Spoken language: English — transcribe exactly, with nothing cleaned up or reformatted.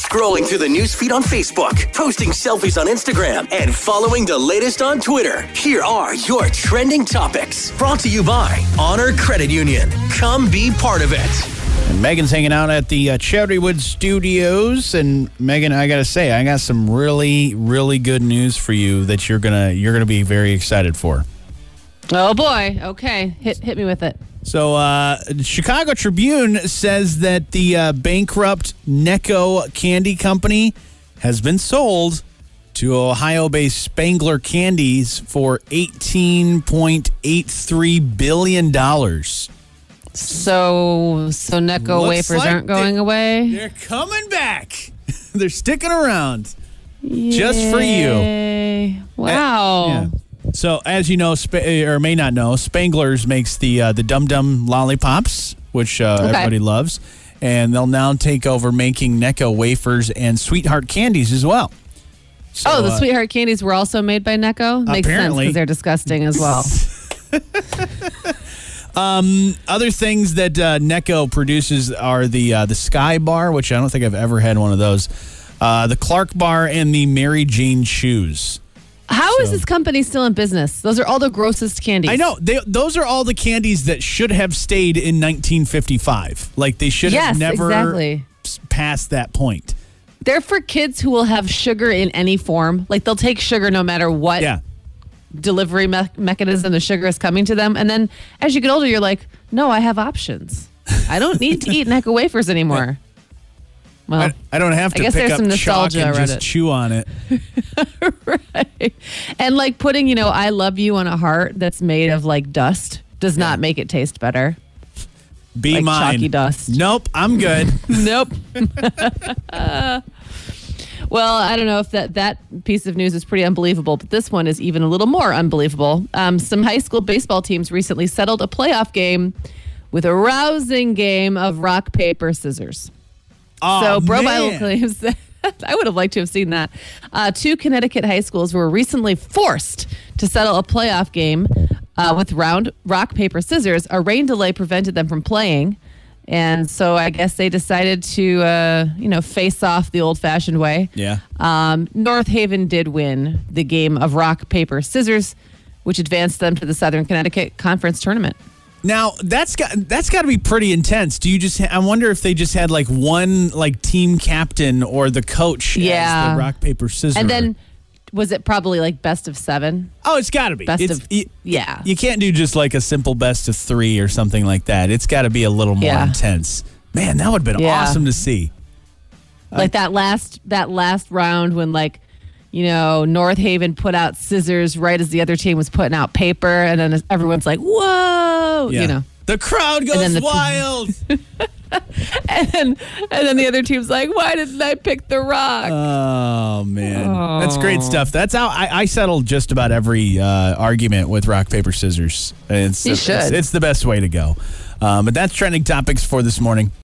Scrolling through the newsfeed on Facebook, posting selfies on Instagram, and following the latest on Twitter. Here are your trending topics. Brought to you by Honor Credit Union. Come be part of it. And Megan's hanging out at the uh, Cherrywood Studios. And Megan, I got to say, I got some really, really good news for you that you're gonna you're gonna be very excited for. Oh boy! Okay, hit hit me with it. So, uh, the Chicago Tribune says that the uh, bankrupt Necco Candy Company has been sold to Ohio-based Spangler Candies for eighteen point eight three billion dollars. So, so Necco Looks wafers like aren't going they, away? They're coming back. They're sticking around. Just for you. Yay. Wow. Uh, yeah. So, as you know, Sp- or may not know, Spangler's makes the uh, the Dum Dum lollipops, which uh, Okay. everybody loves, and they'll now take over making Necco wafers and Sweetheart candies as well. So, oh, the uh, Sweetheart candies were also made by Necco? Makes sense apparently. because they're disgusting as well. um, other things that uh, Necco produces are the uh, the Sky Bar, which I don't think I've ever had one of those, uh, the Clark Bar, and the Mary Jane Shoes. How So- is this company still in business? Those are all the grossest candies. I know. They, those are all the candies that should have stayed in nineteen fifty-five. Like, they should Yes, have never exactly. s- passed that point. They're for kids who will have sugar in any form. Like, they'll take sugar no matter what Yeah. delivery me- mechanism the sugar is coming to them. And then as you get older, you're like, no, I have options. I don't need to eat Necco wafers anymore. Well, I, I don't have I to guess pick there's up some chalk nostalgia and around just it. chew on it. right. And like putting, you know, I love you on a heart that's made of like dust does not make it taste better. Be Like mine. chalky dust. Nope, I'm good. Nope. Well, I don't know if that, that piece of news is pretty unbelievable, but this one is even a little more unbelievable. Um, some high school baseball teams recently settled a playoff game with a rousing game of rock, paper, scissors. Oh, So Bro man. Bible claims that I would have liked to have seen that. Uh, two Connecticut high schools were recently forced to settle a playoff game uh, with round rock, paper, scissors. A rain delay prevented them from playing. And so I guess they decided to, uh, you know, face off the old-fashioned way. Yeah. Um, North Haven did win the game of rock, paper, scissors, which advanced them to the Southern Connecticut Conference Tournament. Now that's got that's got to be pretty intense. Do you just? Ha- I wonder if they just had like one like team captain or the coach Yeah. as the rock paper scissors. And then was it probably like best of seven? oh, it's got to be Best It's- of- y- yeah. You can't do just like a simple best of three or something like that. It's got to be a little more Yeah. intense. Man, that would have been Yeah. awesome to see. Like that last that last round when like, you know, North Haven put out scissors right as the other team was putting out paper, and then everyone's like, "Whoa!" Yeah. You know, the crowd goes then the- wild. and then and then the other team's like, "Why didn't I pick the rock?" Oh man, that's great stuff. That's how I, I settle just about every uh, argument with rock paper scissors. It's You it's, should. it's the best way to go. Um, but that's trending topics for this morning.